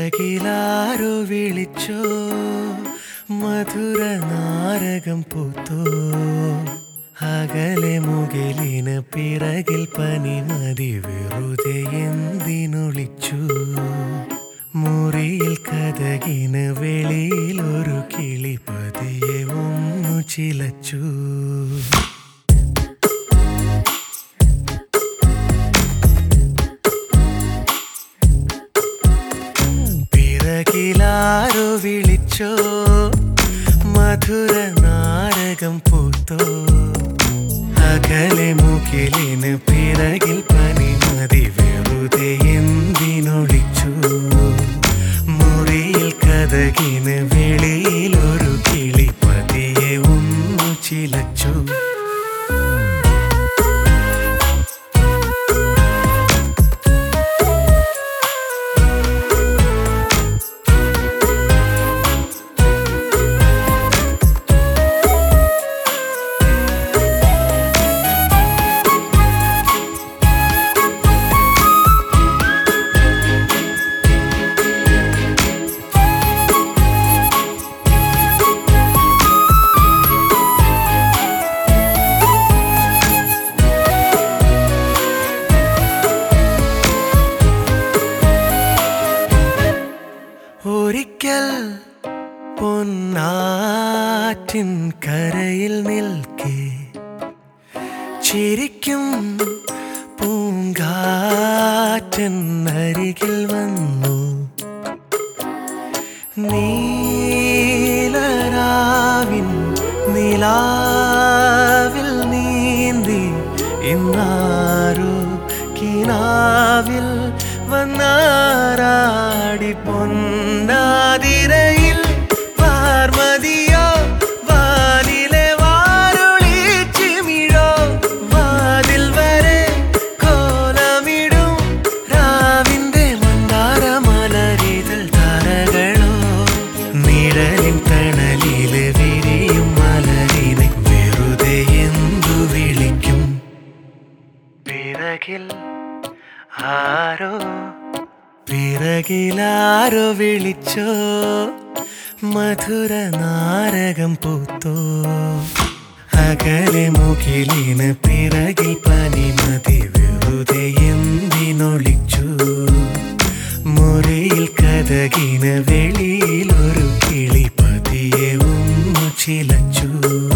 പിറകിലാരോ വിളിച്ചോ മധുര നാരകം പൂത്തോ അകലെ മുകിലിന് പിറകിൽ പനിമതി വെറുതെ എന്തിനൊളിച്ചു മുറിയിൽ കതകിന് വെളിയിൽ ഒരു കിളി പതിയെ ഒന്നു ചിലച്ചു പിറകിലാരോ വിളിച്ചോ മധുര നാരകം പൂത്തോ അകലെ മുകിലിന് പിറകിൽ പനിമതി വെറുതെ എന്തിനൊളിച്ചു മുറിയിൽ കതകിന് വെളിയിൽ ഒരു കിളി പതിയെ ഒന്നു ചിലച്ചു ഒരിക്കൽ പൊന്നാറ്റിൻ കരയിൽ നിൽക്കെ ചിരിക്കും പൂങ്കാറ്റൻ അരികിൽ വന്നു നീലരാവിൻ നിലാവിൽ നീന്തി ഇന്നാരോ കിനാവിൽ വന്നാരാടി പൊന്നാതിരയിൽ പാർവതിയോ വാനിലെ വാരുളിച്ചിമിഴോ വാതിൽ വരെ കോലമിടും രാവിന്റെ മന്ദാരമലരിതൾ താരകളോ നിഴലിൻ തണലില് വിരിയും മലരിനെ വെറുതെ എന്തു വിളിക്കും പിറകിൽ ആരോ പിറകിലാരോ വിളിച്ചോ മധുര നാരകം പൂത്തോ അകലെ മുകിലിന് പിറകിൽ പനിമതി വെറുതെ എന്തിനൊളിച്ചു മുറിയിൽ കതകിന് വെളിയിൽ ഒരു കിളി പതിയെ ഒന്നു ചിലച്ചു